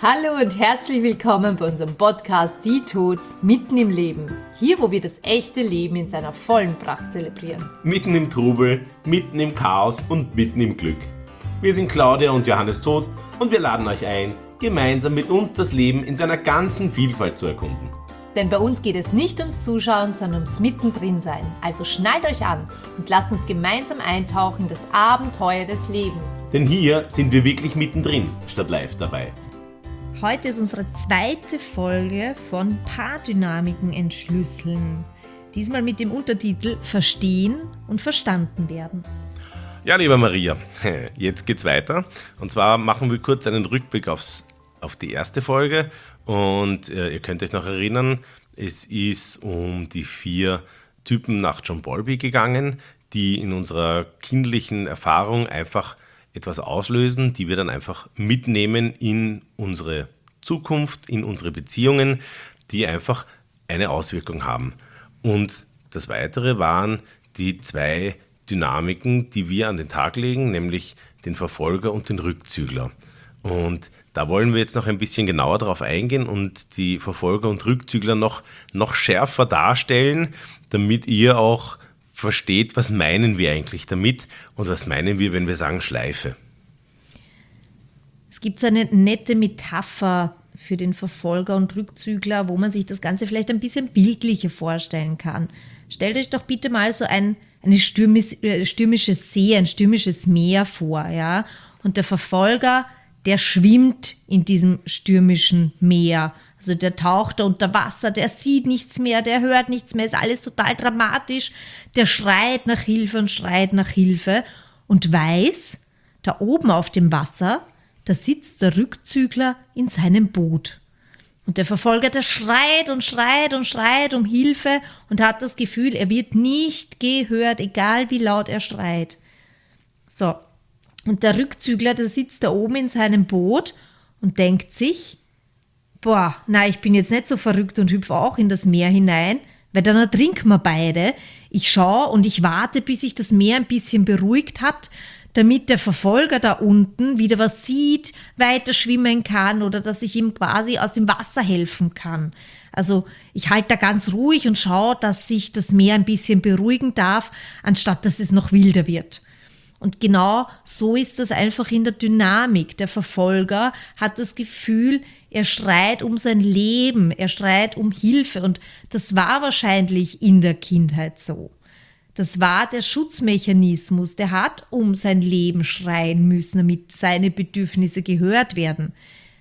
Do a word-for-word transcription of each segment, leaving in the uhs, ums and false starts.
Hallo und herzlich willkommen bei unserem Podcast Die Tots mitten im Leben. Hier, wo wir das echte Leben in seiner vollen Pracht zelebrieren. Mitten im Trubel, mitten im Chaos und mitten im Glück. Wir sind Claudia und Johannes Todt und wir laden euch ein, gemeinsam mit uns das Leben in seiner ganzen Vielfalt zu erkunden. Denn bei uns geht es nicht ums Zuschauen, sondern ums Mittendrin-Sein. Also schnallt euch an und lasst uns gemeinsam eintauchen in das Abenteuer des Lebens. Denn hier sind wir wirklich mittendrin, statt live dabei. Heute ist unsere zweite Folge von Paardynamiken entschlüsseln. Diesmal mit dem Untertitel Verstehen und Verstanden werden. Ja, lieber Maria, jetzt geht's weiter. Und zwar machen wir kurz einen Rückblick aufs, auf die erste Folge. Und äh, ihr könnt euch noch erinnern, es ist um die vier Typen nach John Bowlby gegangen, die in unserer kindlichen Erfahrung einfach etwas auslösen, die wir dann einfach mitnehmen in unsere Zukunft, in unsere Beziehungen, die einfach eine Auswirkung haben. Und das Weitere waren die zwei Dynamiken, die wir an den Tag legen, nämlich den Verfolger und den Rückzügler. Und da wollen wir jetzt noch ein bisschen genauer drauf eingehen und die Verfolger und Rückzügler noch, noch schärfer darstellen, damit ihr auch versteht, was meinen wir eigentlich damit und was meinen wir, wenn wir sagen Schleife. Es gibt so eine nette Metapher für den Verfolger und Rückzügler, wo man sich das Ganze vielleicht ein bisschen bildlicher vorstellen kann. Stellt euch doch bitte mal so ein eine stürmisch, äh, stürmische See, ein stürmisches Meer vor, ja, und der Verfolger, der schwimmt in diesem stürmischen Meer. Also der taucht da unter Wasser, der sieht nichts mehr, der hört nichts mehr, ist alles total dramatisch. Der schreit nach Hilfe und schreit nach Hilfe und weiß, da oben auf dem Wasser, da sitzt der Rückzügler in seinem Boot. Und der Verfolger, der schreit und schreit und schreit um Hilfe und hat das Gefühl, er wird nicht gehört, egal wie laut er schreit. So. Und der Rückzügler, der sitzt da oben in seinem Boot und denkt sich, boah, na, ich bin jetzt nicht so verrückt und hüpfe auch in das Meer hinein, weil dann ertrinken wir beide. Ich schaue und ich warte, bis sich das Meer ein bisschen beruhigt hat, damit der Verfolger da unten wieder was sieht, weiter schwimmen kann oder dass ich ihm quasi aus dem Wasser helfen kann. Also ich halte da ganz ruhig und schaue, dass sich das Meer ein bisschen beruhigen darf, anstatt dass es noch wilder wird. Und genau so ist das einfach in der Dynamik. Der Verfolger hat das Gefühl, er schreit um sein Leben, er schreit um Hilfe. Und das war wahrscheinlich in der Kindheit so. Das war der Schutzmechanismus, der hat um sein Leben schreien müssen, damit seine Bedürfnisse gehört werden.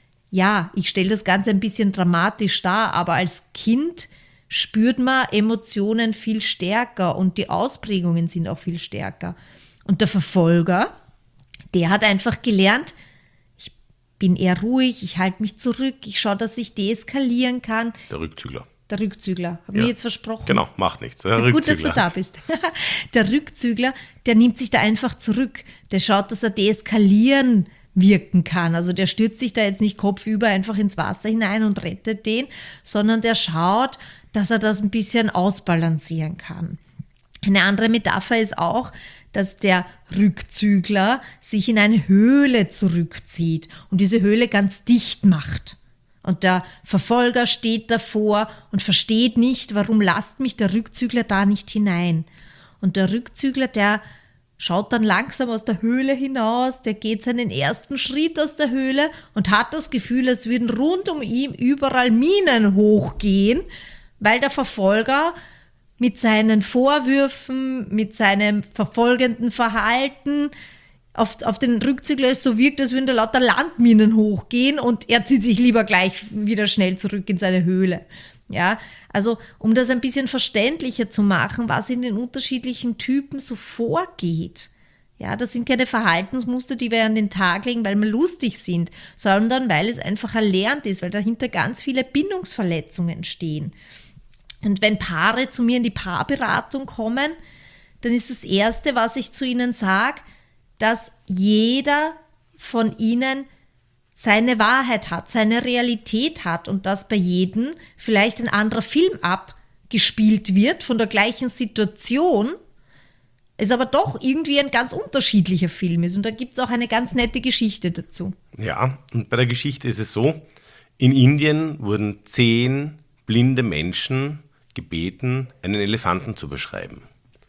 Ja, ich stelle das Ganze ein bisschen dramatisch dar, aber als Kind spürt man Emotionen viel stärker und die Ausprägungen sind auch viel stärker. Und der Verfolger, der hat einfach gelernt, ich bin eher ruhig, ich halte mich zurück, ich schaue, dass ich deeskalieren kann. Der Rückzügler. Der Rückzügler, habe ja. ich jetzt versprochen. Genau, macht nichts. Der Gut, dass du da bist. Der Rückzügler, der nimmt sich da einfach zurück. Der schaut, dass er deeskalieren wirken kann. Also der stürzt sich da jetzt nicht kopfüber einfach ins Wasser hinein und rettet den, sondern der schaut, dass er das ein bisschen ausbalancieren kann. Eine andere Metapher ist auch, dass der Rückzügler sich in eine Höhle zurückzieht und diese Höhle ganz dicht macht. Und der Verfolger steht davor und versteht nicht, warum lasst mich der Rückzügler da nicht hinein. Und der Rückzügler, der schaut dann langsam aus der Höhle hinaus, der geht seinen ersten Schritt aus der Höhle und hat das Gefühl, es würden rund um ihn überall Minen hochgehen, weil der Verfolger mit seinen Vorwürfen, mit seinem verfolgenden Verhalten auf, auf den Rückzügler es so wirkt, als würden da lauter Landminen hochgehen und er zieht sich lieber gleich wieder schnell zurück in seine Höhle. Ja, also um das ein bisschen verständlicher zu machen, was in den unterschiedlichen Typen so vorgeht. Ja, das sind keine Verhaltensmuster, die wir an den Tag legen, weil wir lustig sind, sondern weil es einfach erlernt ist, weil dahinter ganz viele Bindungsverletzungen stehen. Und wenn Paare zu mir in die Paarberatung kommen, dann ist das Erste, was ich zu ihnen sage, dass jeder von ihnen seine Wahrheit hat, seine Realität hat und dass bei jedem vielleicht ein anderer Film abgespielt wird von der gleichen Situation, es aber doch irgendwie ein ganz unterschiedlicher Film ist. Und da gibt es auch eine ganz nette Geschichte dazu. Ja, und bei der Geschichte ist es so, in Indien wurden zehn blinde Menschen gebeten, einen Elefanten zu beschreiben.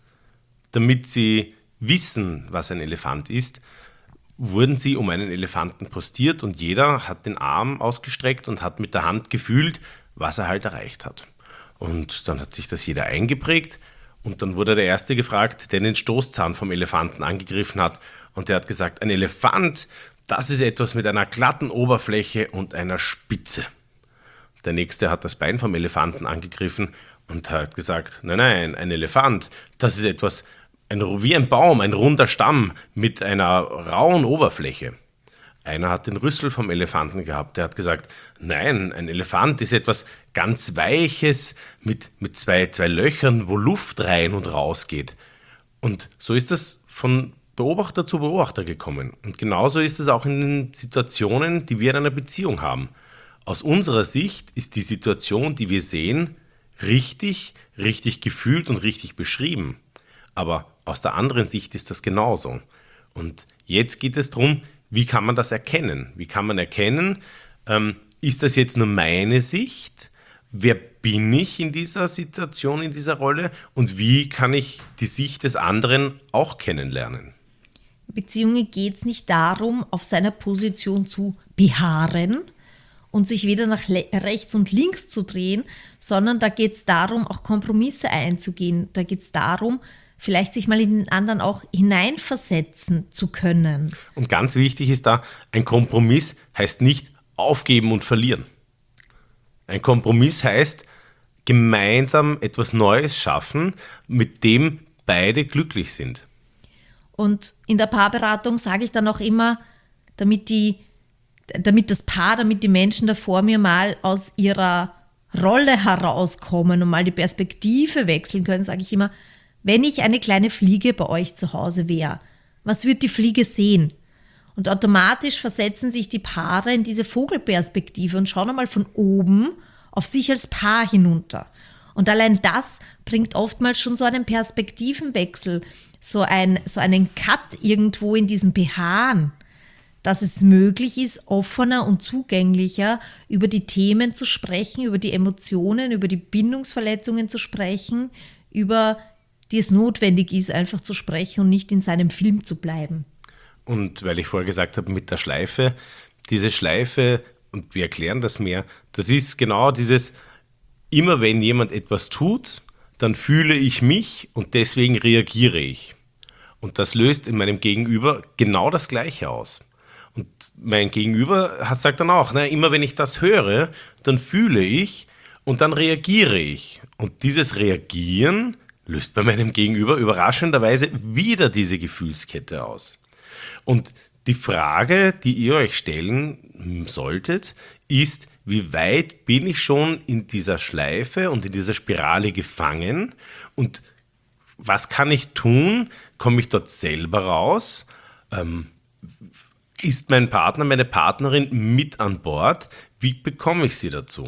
Damit sie wissen, was ein Elefant ist, wurden sie um einen Elefanten postiert und jeder hat den Arm ausgestreckt und hat mit der Hand gefühlt, was er halt erreicht hat. Und dann hat sich das jeder eingeprägt und dann wurde der Erste gefragt, der den Stoßzahn vom Elefanten angegriffen hat und der hat gesagt, ein Elefant, das ist etwas mit einer glatten Oberfläche und einer Spitze. Der Nächste hat das Bein vom Elefanten angegriffen und hat gesagt, nein, nein, ein Elefant, das ist etwas ein, wie ein Baum, ein runder Stamm mit einer rauen Oberfläche. Einer hat den Rüssel vom Elefanten gehabt, der hat gesagt, nein, ein Elefant ist etwas ganz Weiches mit, mit zwei, zwei Löchern, wo Luft rein und raus geht. Und so ist das von Beobachter zu Beobachter gekommen. Und genauso ist es auch in den Situationen, die wir in einer Beziehung haben. Aus unserer Sicht ist die Situation, die wir sehen, richtig, richtig gefühlt und richtig beschrieben. Aber aus der anderen Sicht ist das genauso. Und jetzt geht es darum, wie kann man das erkennen? Wie kann man erkennen, ähm, ist das jetzt nur meine Sicht? Wer bin ich in dieser Situation, in dieser Rolle? Und wie kann ich die Sicht des anderen auch kennenlernen? In Beziehungen geht es nicht darum, auf seiner Position zu beharren und sich weder nach le- rechts und links zu drehen, sondern da geht es darum, auch Kompromisse einzugehen. Da geht es darum, vielleicht sich mal in den anderen auch hineinversetzen zu können. Und ganz wichtig ist da, ein Kompromiss heißt nicht aufgeben und verlieren. Ein Kompromiss heißt gemeinsam etwas Neues schaffen, mit dem beide glücklich sind. Und in der Paarberatung sage ich dann auch immer, damit, die, damit das Paar, damit die Menschen da vor mir mal aus ihrer Rolle herauskommen und mal die Perspektive wechseln können, sage ich immer, wenn ich eine kleine Fliege bei euch zu Hause wäre, was wird die Fliege sehen? Und automatisch versetzen sich die Paare in diese Vogelperspektive und schauen einmal von oben auf sich als Paar hinunter. Und allein das bringt oftmals schon so einen Perspektivenwechsel, so, ein, so einen Cut irgendwo in diesem Beharren, dass es möglich ist, offener und zugänglicher über die Themen zu sprechen, über die Emotionen, über die Bindungsverletzungen zu sprechen, über die es notwendig ist, einfach zu sprechen und nicht in seinem Film zu bleiben. Und weil ich vorher gesagt habe, mit der Schleife, diese Schleife, und wir erklären das mehr, das ist genau dieses, immer wenn jemand etwas tut, dann fühle ich mich und deswegen reagiere ich. Und das löst in meinem Gegenüber genau das Gleiche aus. Und mein Gegenüber sagt dann auch, ne, immer wenn ich das höre, dann fühle ich und dann reagiere ich. Und dieses Reagieren löst bei meinem Gegenüber überraschenderweise wieder diese Gefühlskette aus. Und die Frage, die ihr euch stellen solltet, ist, wie weit bin ich schon in dieser Schleife und in dieser Spirale gefangen und was kann ich tun? Komme ich dort selber raus? Ähm, ist mein Partner, meine Partnerin mit an Bord? Wie bekomme ich sie dazu?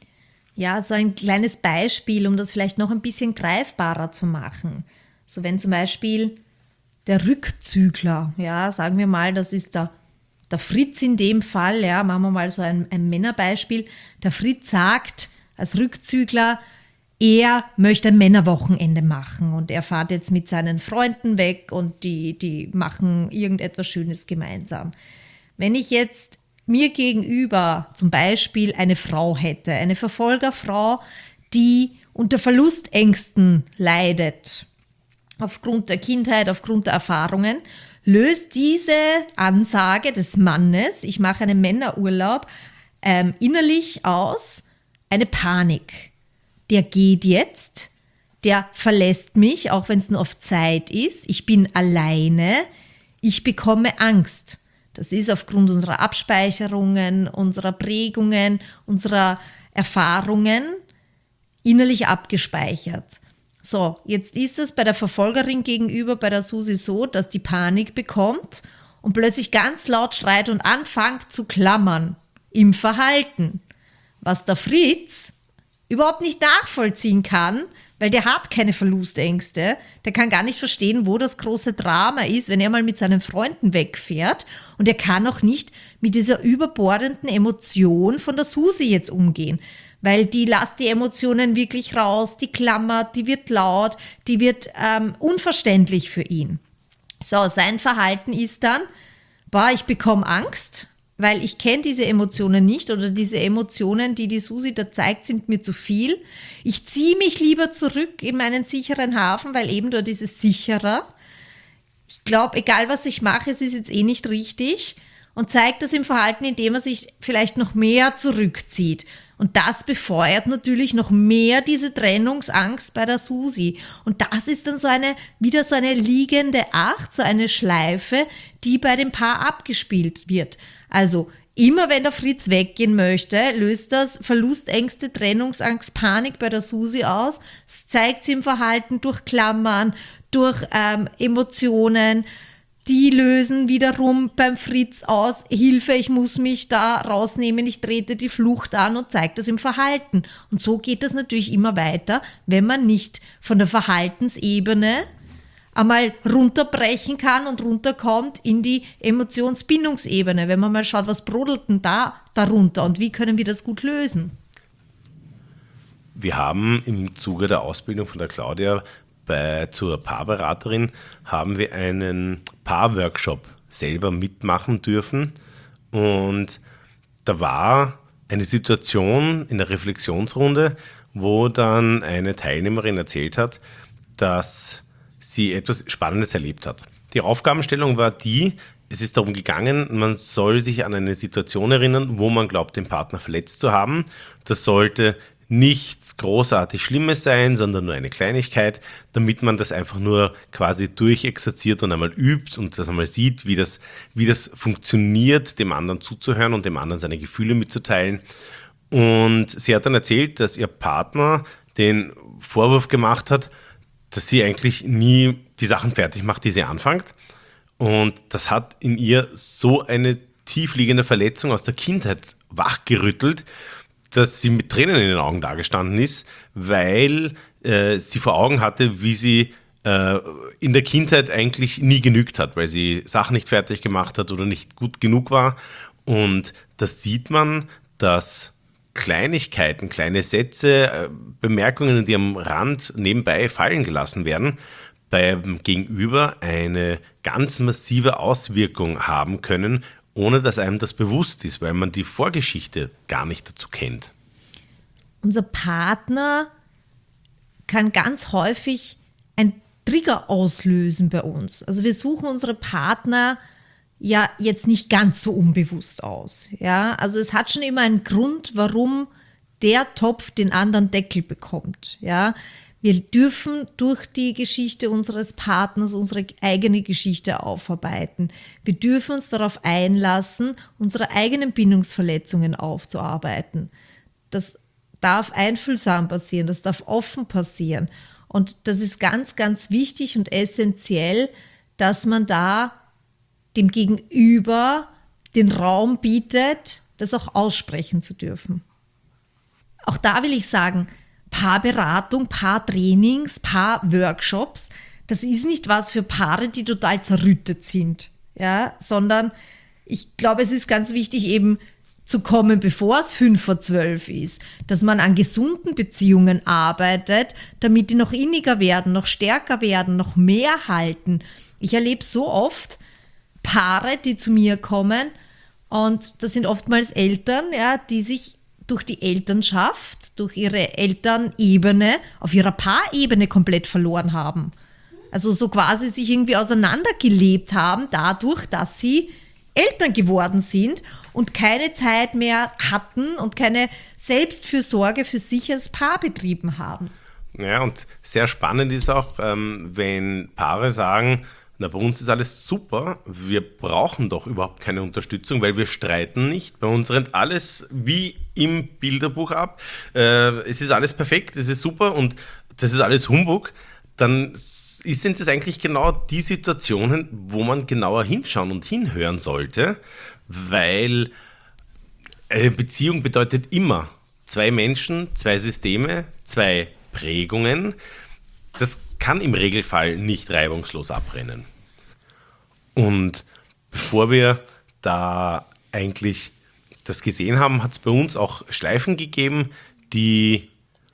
Ja, so ein kleines Beispiel, um das vielleicht noch ein bisschen greifbarer zu machen. So wenn zum Beispiel der Rückzügler, ja, sagen wir mal, das ist der, der Fritz in dem Fall, ja, machen wir mal so ein, ein Männerbeispiel. Der Fritz sagt als Rückzügler, er möchte ein Männerwochenende machen und er fährt jetzt mit seinen Freunden weg und die, die machen irgendetwas Schönes gemeinsam. Wenn ich jetzt mir gegenüber zum Beispiel eine Frau hätte, eine Verfolgerfrau, die unter Verlustängsten leidet, aufgrund der Kindheit, aufgrund der Erfahrungen, löst diese Ansage des Mannes, ich mache einen Männerurlaub, ähm, innerlich aus eine Panik. Der geht jetzt, der verlässt mich, auch wenn es nur auf Zeit ist, ich bin alleine, ich bekomme Angst. Das ist aufgrund unserer Abspeicherungen, unserer Prägungen, unserer Erfahrungen innerlich abgespeichert. So, jetzt ist es bei der Verfolgerin gegenüber, bei der Susi so, dass die Panik bekommt und plötzlich ganz laut schreit und anfängt zu klammern im Verhalten. Was der Fritz überhaupt nicht nachvollziehen kann, weil der hat keine Verlustängste. Der kann gar nicht verstehen, wo das große Drama ist, wenn er mal mit seinen Freunden wegfährt. Und er kann auch nicht mit dieser überbordenden Emotion von der Susi jetzt umgehen. Weil die lässt die Emotionen wirklich raus, die klammert, die wird laut, die wird ähm, unverständlich für ihn. So, sein Verhalten ist dann, boah, ich bekomme Angst, weil ich kenne diese Emotionen nicht oder diese Emotionen, die die Susi da zeigt, sind mir zu viel. Ich ziehe mich lieber zurück in meinen sicheren Hafen, weil eben dort ist es sicherer. Ich glaube, egal was ich mache, es ist jetzt eh nicht richtig und zeigt das im Verhalten, indem er sich vielleicht noch mehr zurückzieht. Und das befeuert natürlich noch mehr diese Trennungsangst bei der Susi. Und das ist dann so eine, wieder so eine liegende Acht, so eine Schleife, die bei dem Paar abgespielt wird. Also immer wenn der Fritz weggehen möchte, löst das Verlustängste, Trennungsangst, Panik bei der Susi aus. Das zeigt sie im Verhalten durch Klammern, durch ähm, Emotionen. Die lösen wiederum beim Fritz aus, Hilfe, ich muss mich da rausnehmen, ich trete die Flucht an und zeigt das im Verhalten. Und so geht das natürlich immer weiter, wenn man nicht von der Verhaltensebene einmal runterbrechen kann und runterkommt in die Emotionsbindungsebene, wenn man mal schaut, was brodelt denn da darunter und wie können wir das gut lösen. Wir haben im Zuge der Ausbildung von der Claudia Bei, zur Paarberaterin haben wir einen Paarworkshop selber mitmachen dürfen und da war eine Situation in der Reflexionsrunde, wo dann eine Teilnehmerin erzählt hat, dass sie etwas Spannendes erlebt hat. Die Aufgabenstellung war die, es ist darum gegangen, man soll sich an eine Situation erinnern, wo man glaubt, den Partner verletzt zu haben. Das sollte nichts großartig Schlimmes sein, sondern nur eine Kleinigkeit, damit man das einfach nur quasi durchexerziert und einmal übt und das einmal sieht, wie das, wie das funktioniert, dem anderen zuzuhören und dem anderen seine Gefühle mitzuteilen. Und sie hat dann erzählt, dass ihr Partner den Vorwurf gemacht hat, dass sie eigentlich nie die Sachen fertig macht, die sie anfängt. Und das hat in ihr so eine tiefliegende Verletzung aus der Kindheit wachgerüttelt, dass sie mit Tränen in den Augen dagestanden ist, weil äh, sie vor Augen hatte, wie sie äh, in der Kindheit eigentlich nie genügt hat, weil sie Sachen nicht fertig gemacht hat oder nicht gut genug war. Und das sieht man, dass Kleinigkeiten, kleine Sätze, äh, Bemerkungen, die am Rand nebenbei fallen gelassen werden, beim Gegenüber eine ganz massive Auswirkung haben können, ohne dass einem das bewusst ist, weil man die Vorgeschichte gar nicht dazu kennt. Unser Partner kann ganz häufig ein Trigger auslösen bei uns. Also wir suchen unsere Partner ja jetzt nicht ganz so unbewusst aus. Ja? Also es hat schon immer einen Grund, warum der Topf den anderen Deckel bekommt. Ja? Wir dürfen durch die Geschichte unseres Partners unsere eigene Geschichte aufarbeiten. Wir dürfen uns darauf einlassen, unsere eigenen Bindungsverletzungen aufzuarbeiten. Das darf einfühlsam passieren, das darf offen passieren. Und das ist ganz, ganz wichtig und essentiell, dass man da dem Gegenüber den Raum bietet, das auch aussprechen zu dürfen. Auch da will ich sagen, Paarberatung, Paartrainings, Paarworkshops, das ist nicht was für Paare, die total zerrüttet sind, ja, sondern ich glaube, es ist ganz wichtig eben zu kommen, bevor es fünf vor zwölf ist, dass man an gesunden Beziehungen arbeitet, damit die noch inniger werden, noch stärker werden, noch mehr halten. Ich erlebe so oft Paare, die zu mir kommen und das sind oftmals Eltern, ja, die sich durch die Elternschaft, durch ihre Elternebene, auf ihrer Paarebene komplett verloren haben. Also so quasi sich irgendwie auseinandergelebt haben, dadurch, dass sie Eltern geworden sind und keine Zeit mehr hatten und keine Selbstfürsorge für sich als Paar betrieben haben. Ja, und sehr spannend ist auch, ähm, wenn Paare sagen, na, bei uns ist alles super, wir brauchen doch überhaupt keine Unterstützung, weil wir streiten nicht. Bei uns rennt alles wie im Bilderbuch ab. Äh, es ist alles perfekt, es ist super und das ist alles Humbug. Dann sind es eigentlich genau die Situationen, wo man genauer hinschauen und hinhören sollte, weil eine Beziehung bedeutet immer zwei Menschen, zwei Systeme, zwei Prägungen. Das kann im Regelfall nicht reibungslos abrennen. Und bevor wir da eigentlich das gesehen haben, hat es bei uns auch Schleifen gegeben, die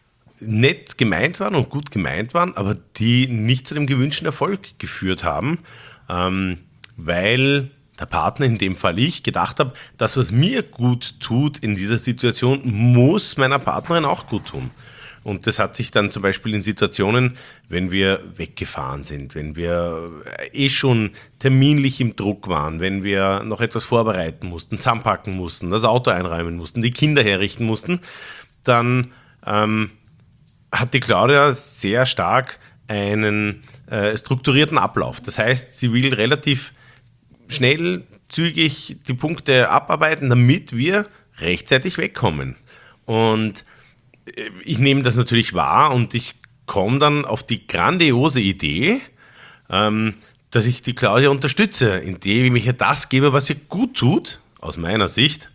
nett gemeint waren und gut gemeint waren, aber die nicht zu dem gewünschten Erfolg geführt haben, ähm, weil der Partner, in dem Fall ich, gedacht habe, das, was mir gut tut in dieser Situation, muss meiner Partnerin auch gut tun. Und das hat sich dann zum Beispiel in Situationen, wenn wir weggefahren sind, wenn wir eh schon terminlich im Druck waren, wenn wir noch etwas vorbereiten mussten, zusammenpacken mussten, das Auto einräumen mussten, die Kinder herrichten mussten, dann ähm, hat die Claudia sehr stark einen äh, strukturierten Ablauf. Das heißt, sie will relativ schnell, zügig die Punkte abarbeiten, damit wir rechtzeitig wegkommen. Und ich nehme das natürlich wahr und ich komme dann auf die grandiose Idee, ähm, dass ich die Claudia unterstütze, indem ich ihr das gebe, was ihr gut tut, aus meiner Sicht.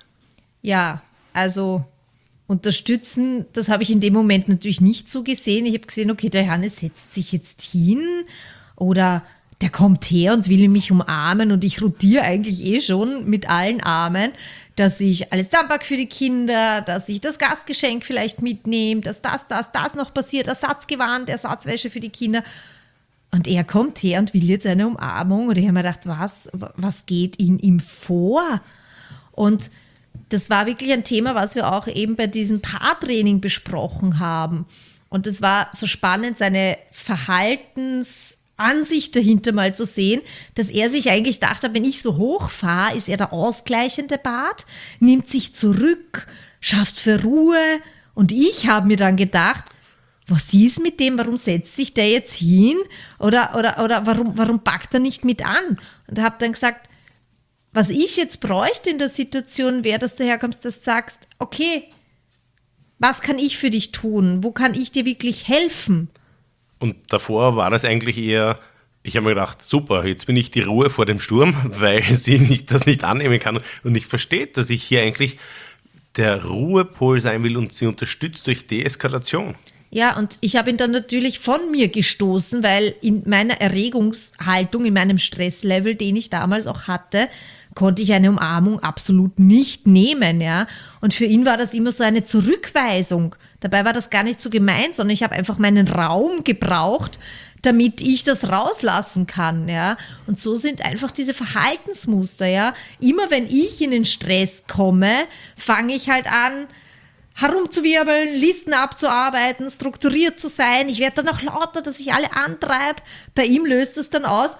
Ja, also unterstützen, das habe ich in dem Moment natürlich nicht so gesehen. Ich habe gesehen, okay, der Hannes setzt sich jetzt hin oder der kommt her und will mich umarmen und ich rotiere eigentlich eh schon mit allen Armen, dass ich alles zusammenpacke für die Kinder, dass ich das Gastgeschenk vielleicht mitnehme, dass das, das, das noch passiert, Ersatzgewand, Ersatzwäsche für die Kinder. Und er kommt her und will jetzt eine Umarmung. Und ich habe mir gedacht, was, was geht in ihm vor? Und das war wirklich ein Thema, was wir auch eben bei diesem Paartraining besprochen haben. Und es war so spannend, seine Verhaltens- Ansicht dahinter mal zu sehen, dass er sich eigentlich dachte, wenn ich so hoch fahre, ist er der ausgleichende Part, nimmt sich zurück, schafft für Ruhe. Und ich habe mir dann gedacht, was ist mit dem, warum setzt sich der jetzt hin oder, oder, oder warum, warum packt er nicht mit an? Und habe dann gesagt, was ich jetzt bräuchte in der Situation wäre, dass du herkommst, dass du sagst, okay, was kann ich für dich tun? Wo kann ich dir wirklich helfen? Und davor war das eigentlich eher, ich habe mir gedacht, super, jetzt bin ich die Ruhe vor dem Sturm, weil sie nicht, das nicht annehmen kann und nicht versteht, dass ich hier eigentlich der Ruhepol sein will und sie unterstützt durch Deeskalation. Ja, und ich habe ihn dann natürlich von mir gestoßen, weil in meiner Erregungshaltung, in meinem Stresslevel, den ich damals auch hatte, konnte ich eine Umarmung absolut nicht nehmen, ja. Und für ihn war das immer so eine Zurückweisung. Dabei war das gar nicht so gemeint, sondern ich habe einfach meinen Raum gebraucht, damit ich das rauslassen kann, ja. Und so sind einfach diese Verhaltensmuster, ja. Immer wenn ich in den Stress komme, fange ich halt an, herumzuwirbeln, Listen abzuarbeiten, strukturiert zu sein. Ich werde dann auch lauter, dass ich alle antreibe. Bei ihm löst es dann aus,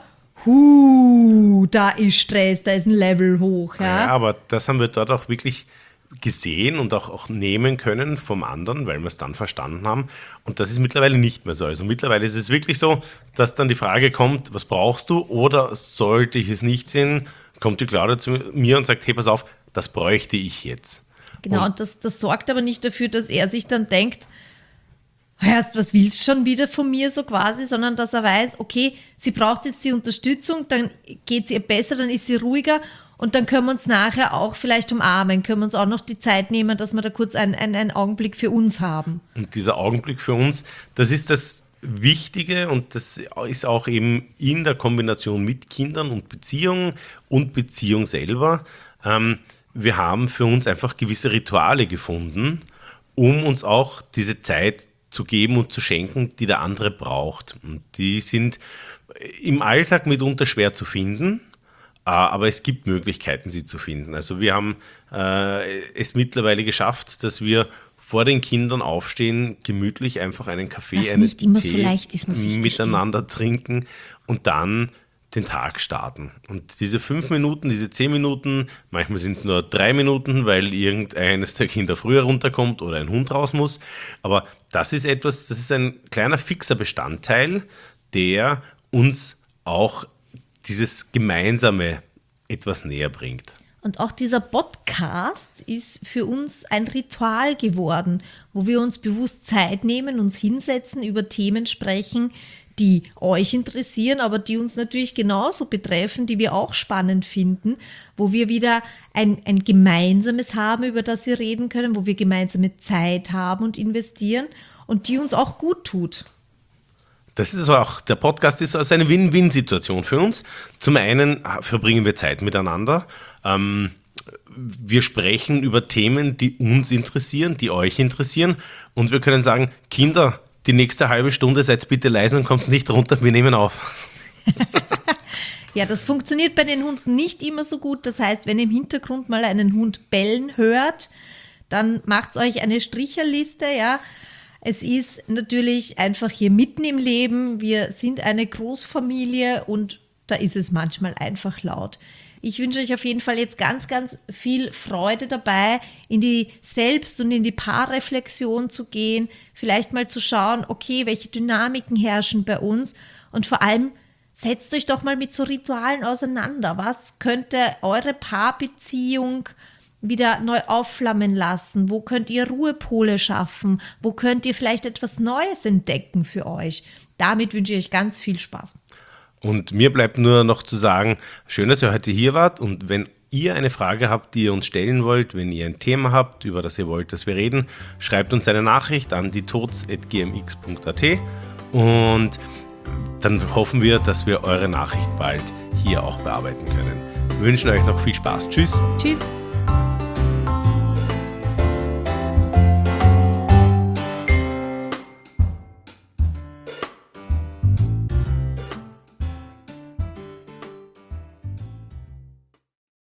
huh, da ist Stress, da ist ein Level hoch. Ja, ja, aber das haben wir dort auch wirklich gesehen und auch, auch nehmen können vom anderen, weil wir es dann verstanden haben. Und das ist mittlerweile nicht mehr so. Also mittlerweile ist es wirklich so, dass dann die Frage kommt, was brauchst du? Oder sollte ich es nicht sehen, kommt die Claudia zu mir und sagt, hey, pass auf, das bräuchte ich jetzt. Genau, und, und das, das sorgt aber nicht dafür, dass er sich dann denkt, Heißt, was willst du schon wieder von mir so quasi, sondern dass er weiß, okay, sie braucht jetzt die Unterstützung, dann geht es ihr besser, dann ist sie ruhiger und dann können wir uns nachher auch vielleicht umarmen, können wir uns auch noch die Zeit nehmen, dass wir da kurz einen, einen, einen Augenblick für uns haben. Und dieser Augenblick für uns, das ist das Wichtige und das ist auch eben in der Kombination mit Kindern und Beziehung und Beziehung selber. Ähm, wir haben für uns einfach gewisse Rituale gefunden, um uns auch diese Zeit zu geben und zu schenken, die der andere braucht. Und die sind im Alltag mitunter schwer zu finden, aber es gibt Möglichkeiten, sie zu finden. Also wir haben äh, es mittlerweile geschafft, dass wir vor den Kindern aufstehen, gemütlich einfach einen Kaffee, Was einen nicht immer Tee so leicht ist, muss ich miteinander trinken und dann den Tag starten. Und diese fünf Minuten, diese zehn Minuten, manchmal sind es nur drei Minuten, weil irgendeines der Kinder früher runterkommt oder ein Hund raus muss. Aber das ist etwas, das ist ein kleiner fixer Bestandteil, der uns auch dieses Gemeinsame etwas näher bringt. Und auch dieser Podcast ist für uns ein Ritual geworden, wo wir uns bewusst Zeit nehmen, uns hinsetzen, über Themen sprechen, die euch interessieren, aber die uns natürlich genauso betreffen, die wir auch spannend finden, wo wir wieder ein, ein gemeinsames haben, über das wir reden können, wo wir gemeinsame Zeit haben und investieren und die uns auch gut tut. Das ist auch, der Podcast ist also eine Win-Win-Situation für uns. Zum einen verbringen wir Zeit miteinander. Ähm, wir sprechen über Themen, die uns interessieren, die euch interessieren. Und wir können sagen, Kinder, die nächste halbe Stunde seid bitte leise und kommt nicht runter, wir nehmen auf. Ja, das funktioniert bei den Hunden nicht immer so gut. Das heißt, wenn ihr im Hintergrund mal einen Hund bellen hört, dann macht euch eine Stricherliste, ja. Es ist natürlich einfach hier mitten im Leben. Wir sind eine Großfamilie und da ist es manchmal einfach laut. Ich wünsche euch auf jeden Fall jetzt ganz, ganz viel Freude dabei, in die Selbst- und in die Paarreflexion zu gehen, vielleicht mal zu schauen, okay, welche Dynamiken herrschen bei uns und vor allem setzt euch doch mal mit so Ritualen auseinander. Was könnte eure Paarbeziehung wieder neu aufflammen lassen? Wo könnt ihr Ruhepole schaffen? Wo könnt ihr vielleicht etwas Neues entdecken für euch? Damit wünsche ich euch ganz viel Spaß. Und mir bleibt nur noch zu sagen, schön, dass ihr heute hier wart und wenn ihr eine Frage habt, die ihr uns stellen wollt, wenn ihr ein Thema habt, über das ihr wollt, dass wir reden, schreibt uns eine Nachricht an dietoz at g m x punkt a t und dann hoffen wir, dass wir eure Nachricht bald hier auch bearbeiten können. Wir wünschen euch noch viel Spaß. Tschüss. Tschüss.